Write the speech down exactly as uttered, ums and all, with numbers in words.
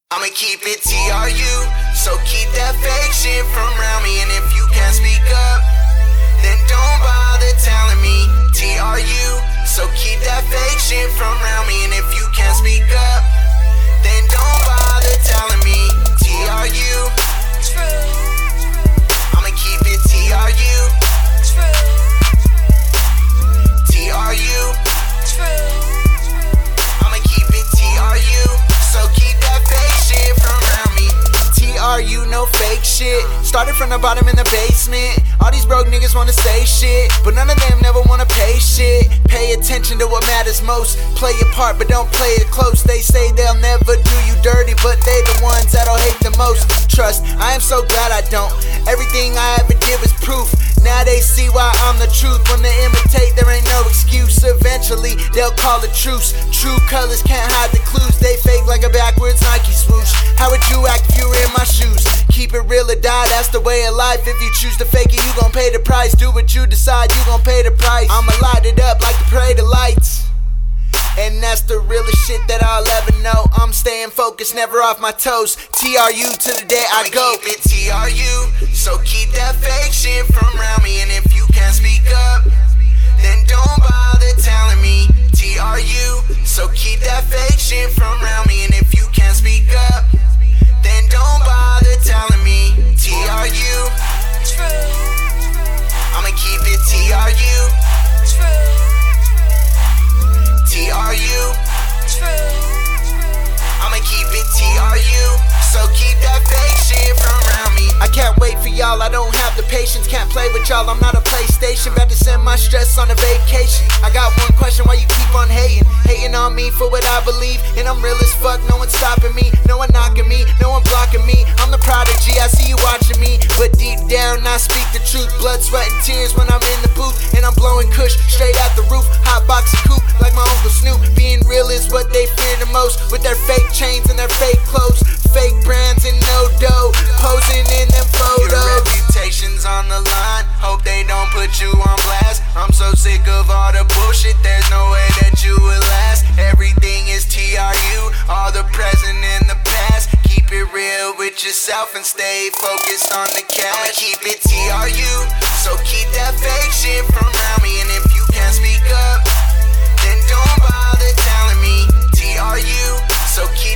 I'ma keep it T R U, so keep that fake shit from around me. And if you can't speak up, then don't bother telling me. T R U, so keep that fake shit from around me. And if you can't speak up, then don't bother telling me. T R U, true. I'ma keep it T R U, true. T R U, true. I'ma keep it T R U, so keep that fake shit from around me. T R U, no fake shit. Started from the bottom in the basement. All these broke niggas wanna say shit, but none of them never wanna pay shit. Pay attention to what matters most. Play your part, but don't play it close. They say they'll never do you dirty, but they the ones that'll hate the most. Trust, I am so glad I don't. Everything I ever did was proof. Now they see why I'm the truth. When they imitate, there ain't no excuse. Eventually, they'll call a truce. True colors can't hide the clues. They fake like a backwards Nike swoosh. How would you act if you were in my shoes? Keep it real or die, that's the way of life. If you choose to fake it, you gon' pay the price. Do what you decide, you gon' pay the price. I'ma light it up like the parade of lights, and that's the realest shit that I'll ever know. I'm staying focused, never off my toes. T R U to the day I go. Keep it T R U, so keep that fake shit from around me. And if you can't speak up, then don't bother telling me. T R U, so keep that fake shit from around me. And if you can't speak up, then don't bother telling me. T R U, true. I'ma keep it T R U, true. T R U, true. I'ma keep it T R U, so keep that fake shit from around me. I can't wait for y'all, I don't have the patience. Can't play with y'all, I'm not a PlayStation. About to send my stress on a vacation. I got one question, why you keep on hating? Hating on me for what I believe, and I'm real as fuck, no one's stopping me. No one knocking me, no one blocking me. I'm the prodigy, I see you watching me, but deep down I speak the truth. Blood, sweat, and tears when I'm in the booth, and I'm blowing kush straight out the roof. Hot box and coupe like my Uncle Snoop. Being real is what they fear the most, with their fake chains and their fake clothes, fake brands and no dough, posing in them photos. Your reputation's on the line, hope they don't put you on blast. I'm so sick of all the bullshit, there's no way that you will last. Everything is T R U, all the present and the past. Keep it real with yourself and stay focused on the cash. I'ma keep it T R U, so keep that fake shit from around me. And if you can't speak up, then don't bother telling me. T R U, so keep